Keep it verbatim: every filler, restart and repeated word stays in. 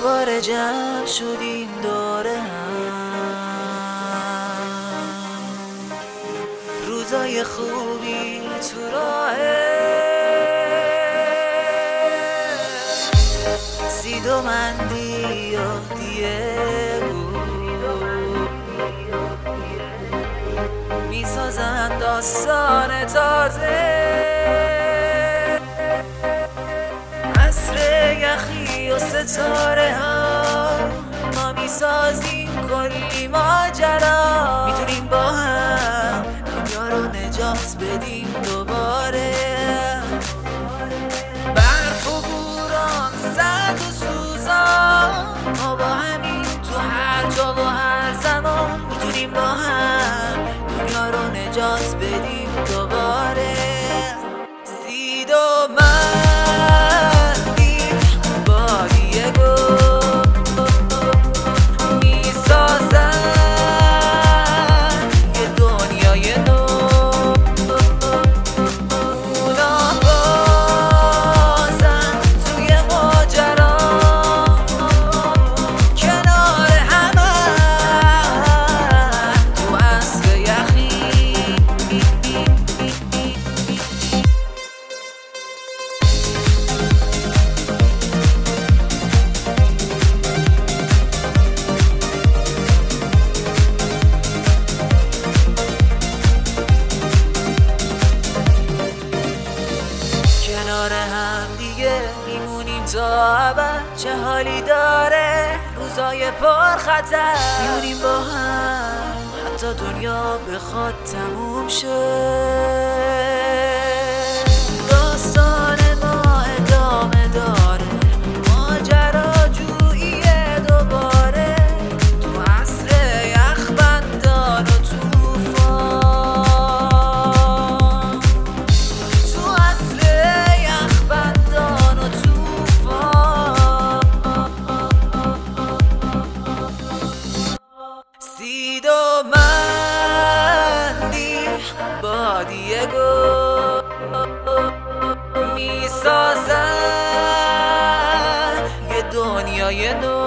دوباره جمع شدیم دوره هم، روزای خوبی تو راهه. سیدو مندی و دیگو میسازن داستان تازه، عصر یخی و ستاره ها ما میسازیم کلی ماجرا. میتونیم با هم دنیا رو نجات بدیم دوباره. برف و بوران، سرد و سوزان، ما با همین تو هر جا و هر زمان. میتونیم با هم دنیا رو نجات بدیم دوباره. سید و مندی با دیگو میسازن یه دنیای نو. اونا بازن توی ماجرا، کنار همه تو عصر یخی. کنار هم دیگه میمونیم تا ابد. چه حالی داره روزای پر خطر. میمونیم با هم حتی دنیا بخواد تموم شه. داستان ما ادامه داره، ماجراجویی دوباره تو عصر یخبندان و طوفان. تو عصر یخبندان و طوفان. سید و مندی با دیگو میسازن یه دنیای نو.